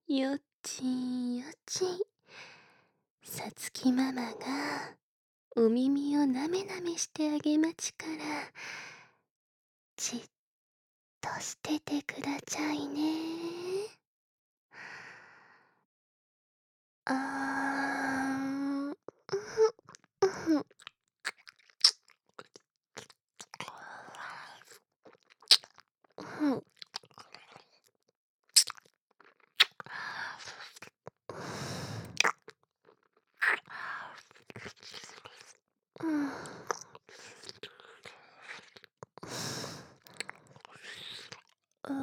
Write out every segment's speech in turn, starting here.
よちんよちん。さつきママがお耳をなめなめしてあげまちから、じっとしててくだちゃいね。あー、うふ、うふ、うふ、うん。うん。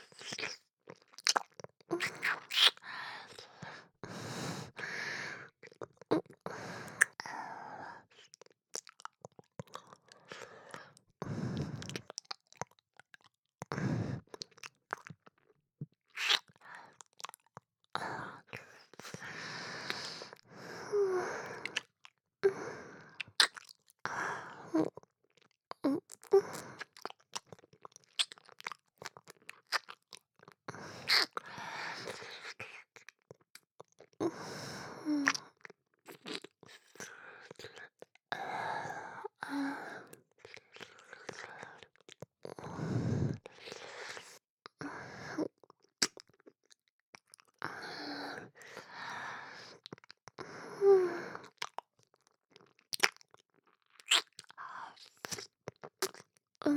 うん。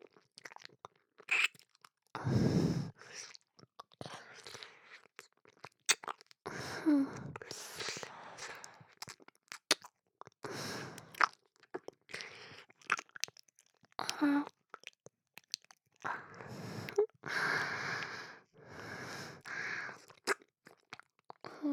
うん。うん。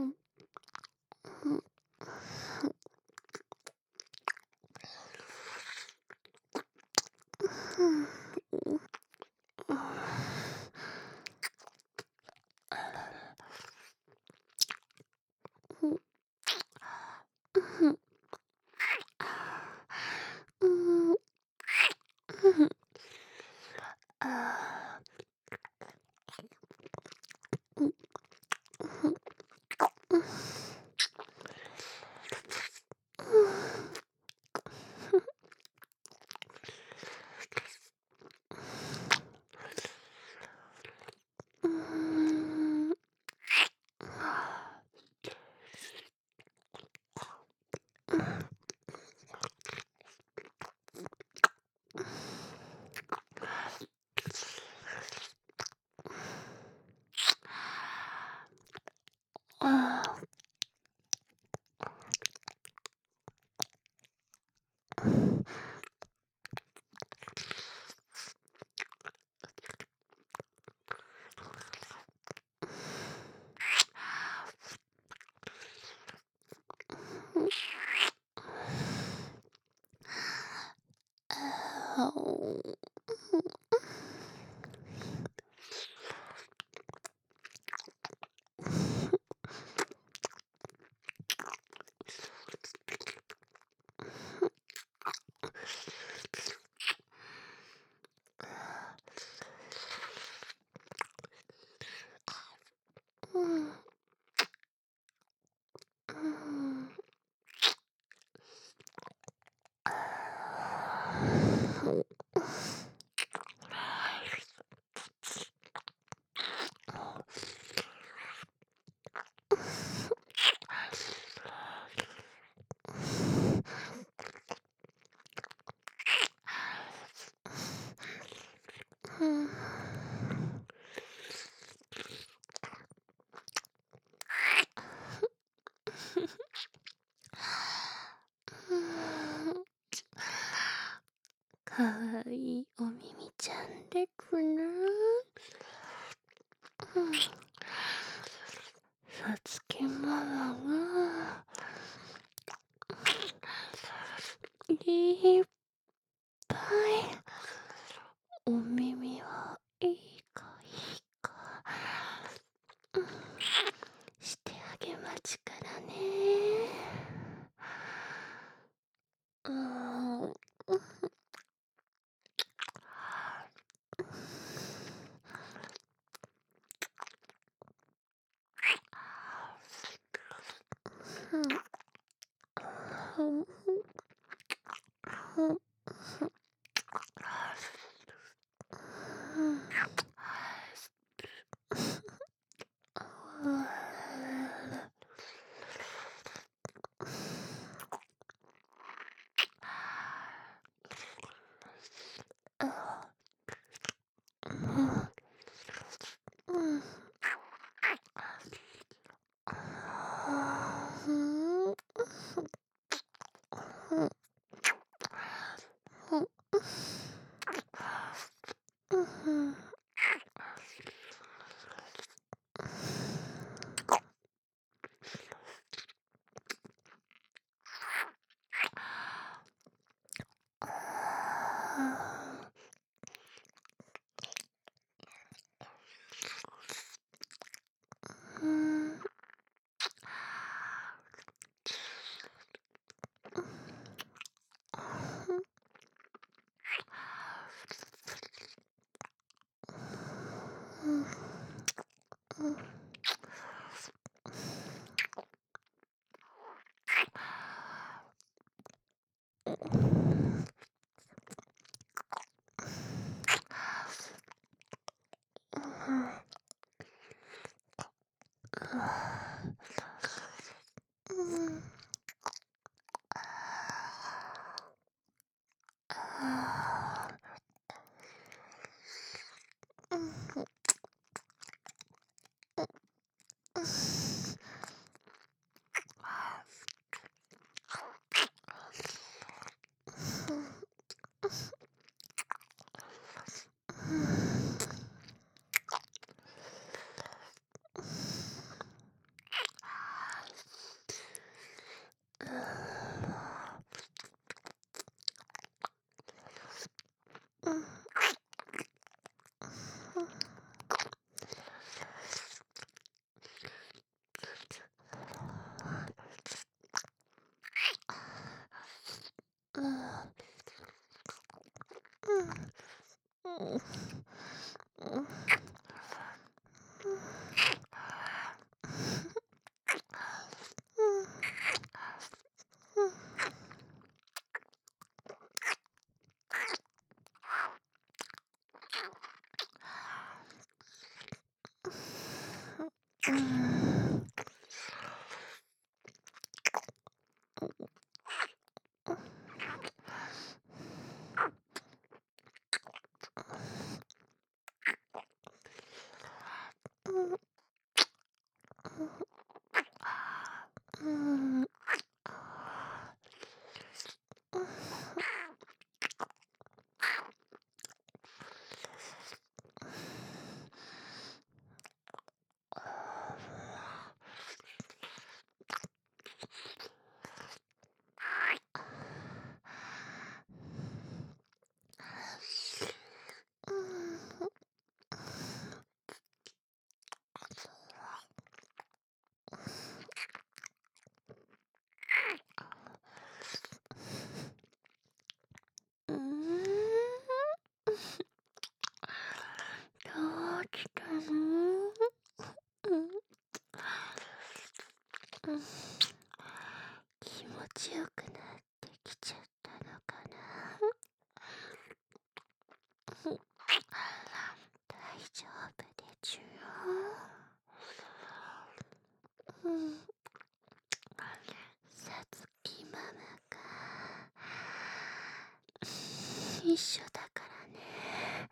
かわいいお耳ちゃんでくな。さつきママがいっぱいお耳はいいかいいかしてあげまちからね。うん。 どうしたの？気持ちよくなってきちゃったのかな？大丈夫でちゅよ。さつきママが一緒だからね。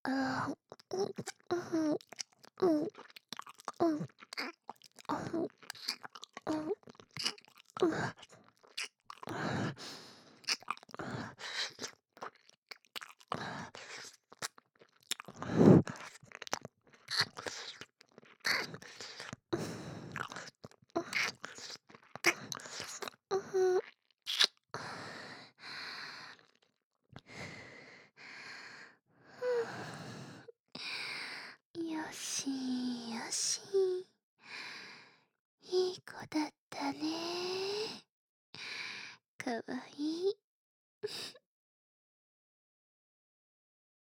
あー、うん、うん、うん、うん、うん、うん、うん、よしよし、いい子だっ